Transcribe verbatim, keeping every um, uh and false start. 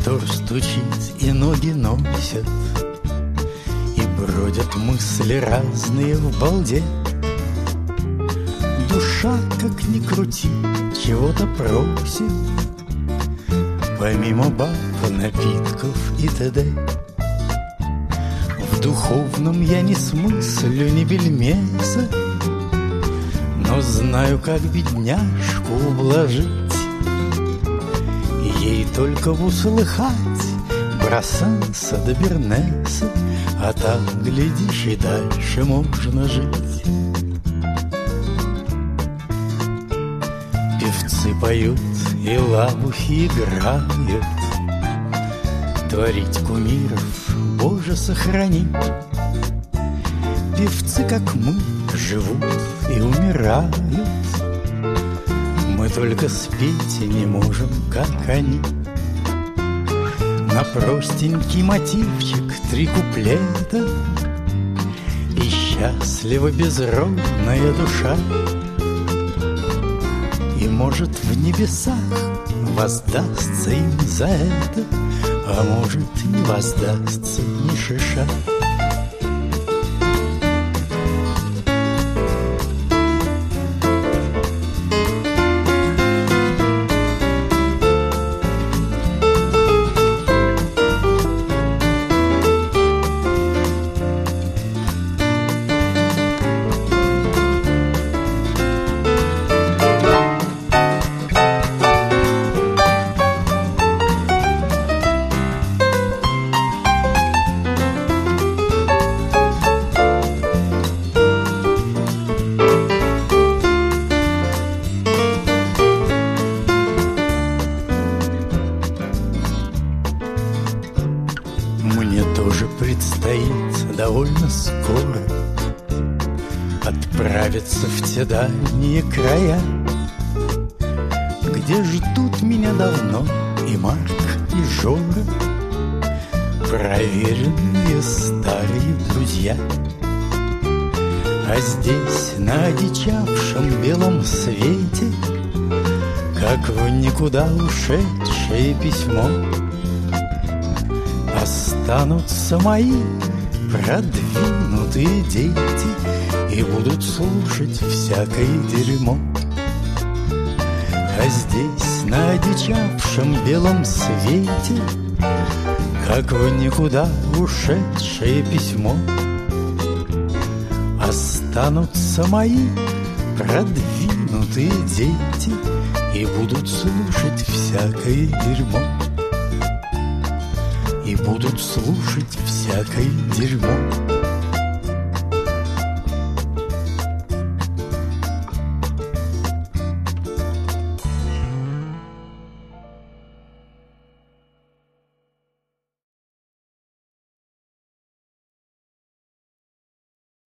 мотор стучит и ноги носят, и бродят мысли разные в балде. Душа, как ни крути, чего-то просит, помимо баб, напитков и т.д. В духовном я не смыслю ни бельмеса, но знаю, как бедняжку ублажить. Ей только в услыхать Брассанса да Бернеса, а так, глядишь, и дальше можно жить. Певцы поют и лабухи играют, творить кумиров, Боже, сохрани. Певцы, как мы, живут и умирают, мы только спеть не можем, как они. На простенький мотивчик три куплета, и счастлива безродная душа. И, может, в небесах воздастся им за это, а может, не воздастся ни шиша. Мне тоже предстоит довольно скоро отправиться в те дальние края, где ждут меня давно и Марк, и Жора, проверенные старые друзья. А здесь, на одичавшем белом свете, как в никуда ушедшее письмо, останутся мои продвинутые дети и будут слушать всякое дерьмо. А здесь, на одичавшем белом свете, как в никуда ушедшее письмо, останутся мои продвинутые дети и будут слушать всякое дерьмо. И будут слушать всякое дерьмо.